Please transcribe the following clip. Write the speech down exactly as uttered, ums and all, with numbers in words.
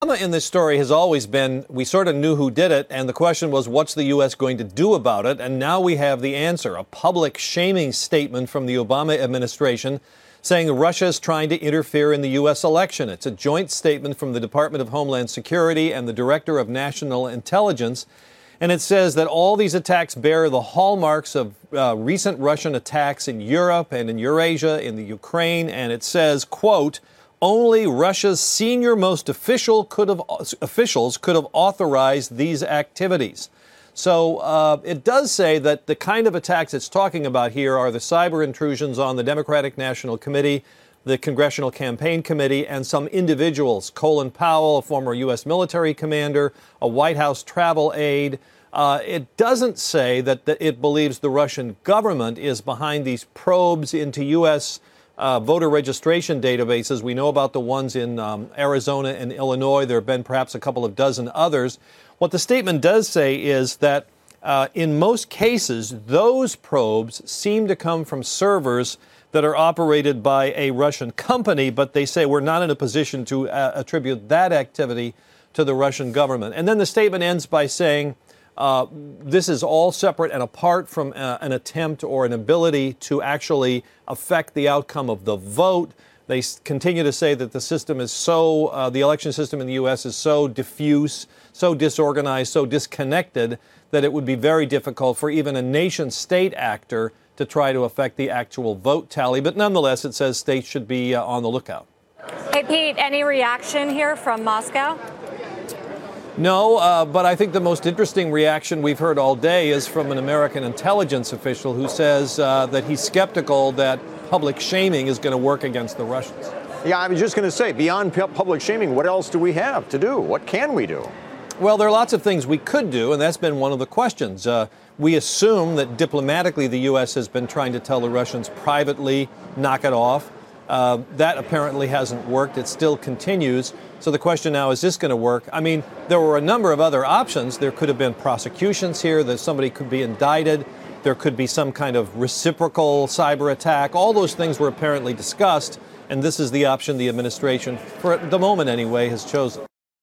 In this story has always been, we sort of knew who did it, and the question was, what's the U S going to do about it? And now we have the answer, a public shaming statement from the Obama administration saying Russia is trying to interfere in the U S election. It's a joint statement from the Department of Homeland Security and the Director of National Intelligence, and it says that all these attacks bear the hallmarks of uh, recent Russian attacks in Europe and in Eurasia, in the Ukraine, and it says, quote, only Russia's senior-most official could have, officials could have authorized these activities. So uh, it does say that the kind of attacks it's talking about here are the cyber intrusions on the Democratic National Committee, the Congressional Campaign Committee, and some individuals, Colin Powell, a former U S military commander, a White House travel aide. Uh, it doesn't say that the, it believes the Russian government is behind these probes into U S Uh, voter registration databases. We know about the ones in um, Arizona and Illinois. There have been perhaps a couple of dozen others. What the statement does say is that uh, in most cases, those probes seem to come from servers that are operated by a Russian company, but they say we're not in a position to uh, attribute that activity to the Russian government. And then the statement ends by saying, Uh, this is all separate and apart from uh, an attempt or an ability to actually affect the outcome of the vote. They s- continue to say that the system is so, uh, the election system in the U S is so diffuse, so disorganized, so disconnected that it would be very difficult for even a nation-state actor to try to affect the actual vote tally. But nonetheless, it says states should be uh, on the lookout. Hey, Pete, any reaction here from Moscow? No, uh, but I think the most interesting reaction we've heard all day is from an American intelligence official who says uh, that he's skeptical that public shaming is going to work against the Russians. Yeah, I was just going to say, beyond pu- public shaming, what else do we have to do? What can we do? Well, there are lots of things we could do, and that's been one of the questions. Uh, we assume that diplomatically the U S has been trying to tell the Russians privately, knock it off. Uh, that apparently hasn't worked. It still continues. So the question now, is this going to work? I mean, there were a number of other options. There could have been prosecutions here, that somebody could be indicted. There could be some kind of reciprocal cyber attack. All those things were apparently discussed, and this is the option the administration, for the moment anyway, has chosen.